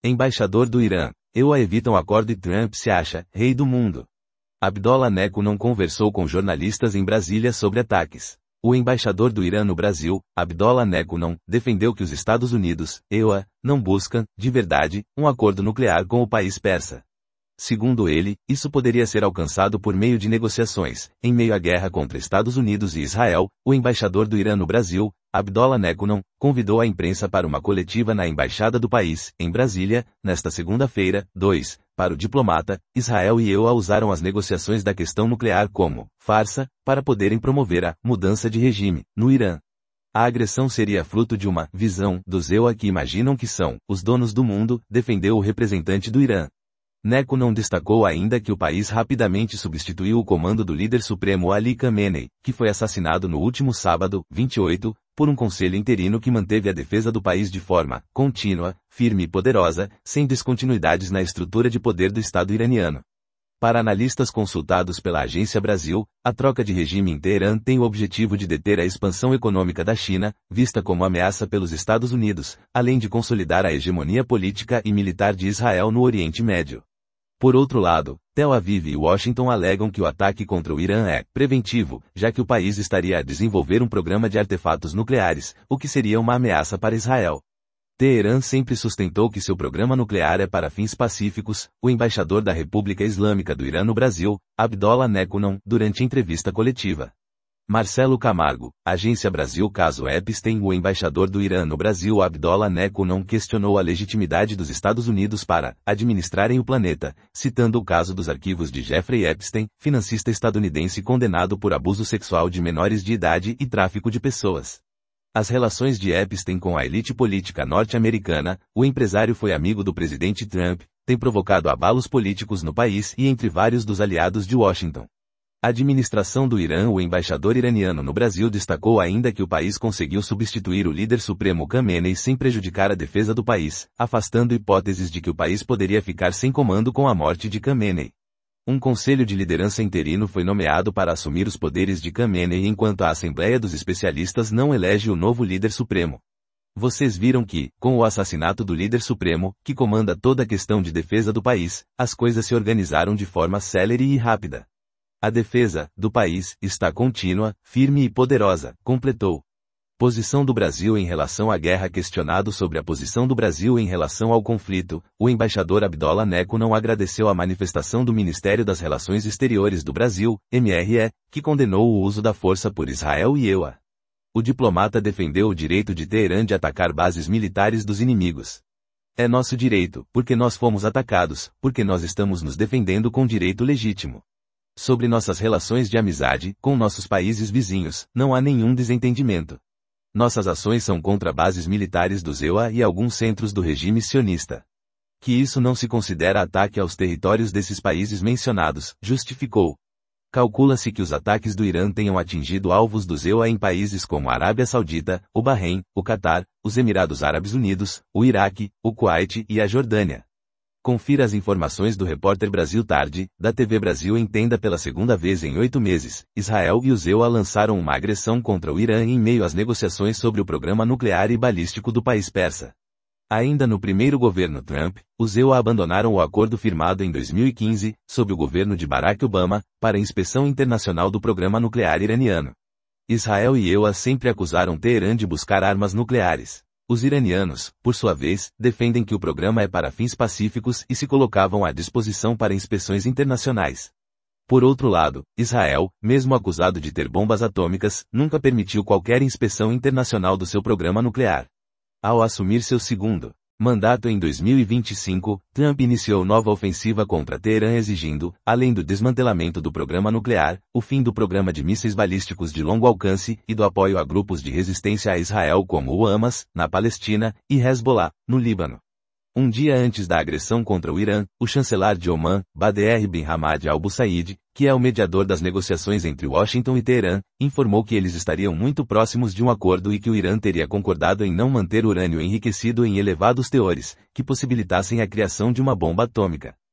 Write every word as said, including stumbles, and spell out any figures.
Embaixador do Irã, E U A evitam acordo e Trump se acha rei do mundo. Abdollah Neco não conversou com jornalistas em Brasília sobre ataques. O embaixador do Irã no Brasil, Abdollah Neco não, defendeu que os Estados Unidos, E U A, não buscam, de verdade, um acordo nuclear com o país persa. Segundo ele, isso poderia ser alcançado por meio de negociações. Em meio à guerra contra Estados Unidos e Israel, o embaixador do Irã no Brasil, Abdollah Neco não, convidou a imprensa para uma coletiva na embaixada do país, em Brasília, nesta segunda-feira. dois. Para o diplomata, Israel e E U A usaram as negociações da questão nuclear como farsa, para poderem promover a mudança de regime no Irã. A agressão seria fruto de uma visão dos E U A que imaginam que são os donos do mundo, defendeu o representante do Irã. Neco não destacou ainda que o país rapidamente substituiu o comando do líder supremo Ali Khamenei, que foi assassinado no último sábado, vinte e oito, por um conselho interino que manteve a defesa do país de forma contínua, firme e poderosa, sem descontinuidades na estrutura de poder do Estado iraniano. Para analistas consultados pela Agência Brasil, a troca de regime em Teherã tem o objetivo de deter a expansão econômica da China, vista como ameaça pelos Estados Unidos, além de consolidar a hegemonia política e militar de Israel no Oriente Médio. Por outro lado, Tel Aviv e Washington alegam que o ataque contra o Irã é preventivo, já que o país estaria a desenvolver um programa de artefatos nucleares, o que seria uma ameaça para Israel. Teherã sempre sustentou que seu programa nuclear é para fins pacíficos. O embaixador da República Islâmica do Irã no Brasil, Abdollah Neco não, durante entrevista coletiva. Marcelo Camargo, Agência Brasil. Caso Epstein. O embaixador do Irã no Brasil, Abdollah Neco não, questionou a legitimidade dos Estados Unidos para administrarem o planeta, citando o caso dos arquivos de Jeffrey Epstein, financista estadunidense condenado por abuso sexual de menores de idade e tráfico de pessoas. As relações de Epstein com a elite política norte-americana, o empresário foi amigo do presidente Trump, tem provocado abalos políticos no país e entre vários dos aliados de Washington. A administração do Irã. O embaixador iraniano no Brasil destacou ainda que o país conseguiu substituir o líder supremo Khamenei sem prejudicar a defesa do país, afastando hipóteses de que o país poderia ficar sem comando com a morte de Khamenei. Um conselho de liderança interino foi nomeado para assumir os poderes de Khamenei enquanto a Assembleia dos Especialistas não elege o novo líder supremo. Vocês viram que, com o assassinato do líder supremo, que comanda toda a questão de defesa do país, as coisas se organizaram de forma célere e rápida. A defesa do país está contínua, firme e poderosa, completou. Posição do Brasil em relação à guerra. Questionado sobre a posição do Brasil em relação ao conflito, o embaixador Abdollah Neco não agradeceu a manifestação do Ministério das Relações Exteriores do Brasil, M R E, que condenou o uso da força por Israel e E U A. O diplomata defendeu o direito de Teherã de atacar bases militares dos inimigos. É nosso direito, porque nós fomos atacados, porque nós estamos nos defendendo com direito legítimo. Sobre nossas relações de amizade com nossos países vizinhos, não há nenhum desentendimento. Nossas ações são contra bases militares dos E U A e alguns centros do regime sionista. Que isso não se considera ataque aos territórios desses países mencionados, justificou. Calcula-se que os ataques do Irã tenham atingido alvos dos E U A em países como a Arábia Saudita, o Bahrein, o Catar, os Emirados Árabes Unidos, o Iraque, o Kuwait e a Jordânia. Confira as informações do repórter Brasil Tarde, da T V Brasil. Entenda pela segunda vez em oito meses, Israel e os E U A lançaram uma agressão contra o Irã em meio às negociações sobre o programa nuclear e balístico do país persa. Ainda no primeiro governo Trump, os E U A abandonaram o acordo firmado em dois mil e quinze, sob o governo de Barack Obama, para a inspeção internacional do programa nuclear iraniano. Israel e E U A sempre acusaram Teherã de buscar armas nucleares. Os iranianos, por sua vez, defendem que o programa é para fins pacíficos e se colocavam à disposição para inspeções internacionais. Por outro lado, Israel, mesmo acusado de ter bombas atômicas, nunca permitiu qualquer inspeção internacional do seu programa nuclear. Ao assumir seu segundo mandato em dois mil e vinte e cinco, Trump iniciou nova ofensiva contra Teherã exigindo, além do desmantelamento do programa nuclear, o fim do programa de mísseis balísticos de longo alcance e do apoio a grupos de resistência a Israel como o Hamas, na Palestina, e Hezbollah, no Líbano. Um dia antes da agressão contra o Irã, o chanceler de Oman, Badr bin Hamad al-Bussaid, que é o mediador das negociações entre Washington e Teherã, informou que eles estariam muito próximos de um acordo e que o Irã teria concordado em não manter urânio enriquecido em elevados teores, que possibilitassem a criação de uma bomba atômica.